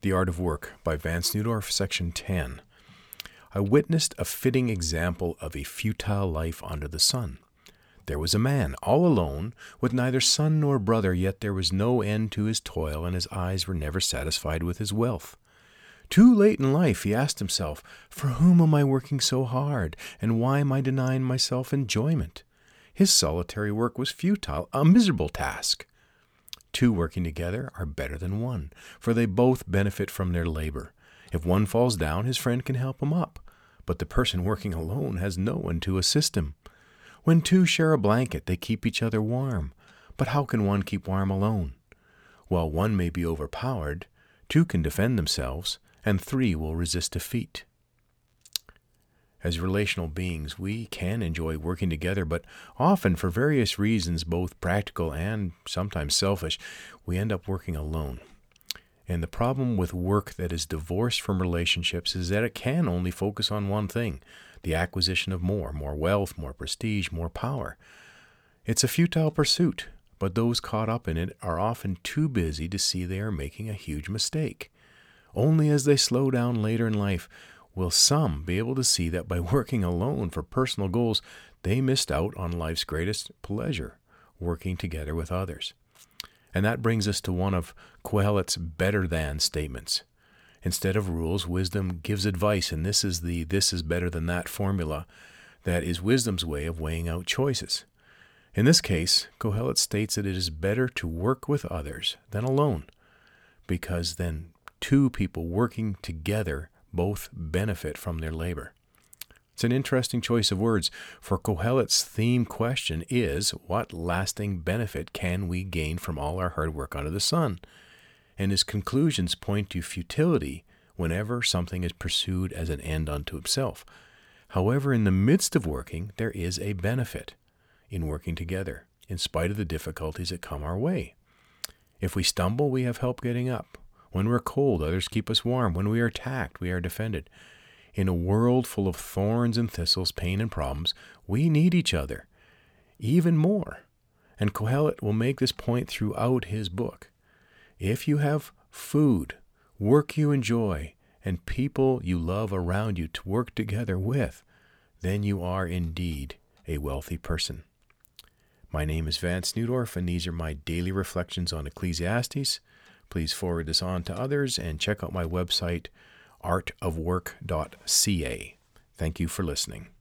The Art of Work by Vance Neudorf, Section 10. I witnessed a fitting example of a futile life under the sun. There was a man, all alone, with neither son nor brother, yet there was no end to his toil, and his eyes were never satisfied with his wealth. Too late in life he asked himself, "For whom am I working so hard, and why am I denying myself enjoyment?" His solitary work was futile, a miserable task. Two working together are better than one, for they both benefit from their labor. If one falls down, his friend can help him up, but the person working alone has no one to assist him. When two share a blanket, they keep each other warm, but how can one keep warm alone? While one may be overpowered, two can defend themselves, and three will resist defeat. As relational beings, we can enjoy working together, but often, for various reasons, both practical and sometimes selfish, we end up working alone. And the problem with work that is divorced from relationships is that it can only focus on one thing, the acquisition of more wealth, more prestige, more power. It's a futile pursuit, but those caught up in it are often too busy to see they are making a huge mistake. Only as they slow down later in life will some be able to see that by working alone for personal goals, they missed out on life's greatest pleasure, working together with others. And that brings us to one of Kohelet's better than statements. Instead of rules, wisdom gives advice, and this is the "this is better than that" formula that is wisdom's way of weighing out choices. In this case, Kohelet states that it is better to work with others than alone, because then two people working together both benefit from their labor. It's an interesting choice of words, for Kohelet's theme question is, what lasting benefit can we gain from all our hard work under the sun? And his conclusions point to futility whenever something is pursued as an end unto itself. However, in the midst of working, there is a benefit in working together, in spite of the difficulties that come our way. If we stumble, we have help getting up. When we're cold, others keep us warm. When we are attacked, we are defended. In a world full of thorns and thistles, pain and problems, we need each other even more. And Kohelet will make this point throughout his book. If you have food, work you enjoy, and people you love around you to work together with, then you are indeed a wealthy person. My name is Vance Neudorf, and these are my daily reflections on Ecclesiastes. Please forward this on to others and check out my website, artofwork.ca. Thank you for listening.